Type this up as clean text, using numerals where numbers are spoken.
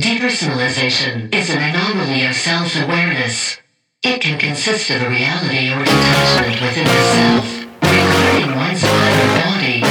Depersonalization is an anomaly of self-awareness. It can consist of a reality or detachment within the self, regarding one's mind or body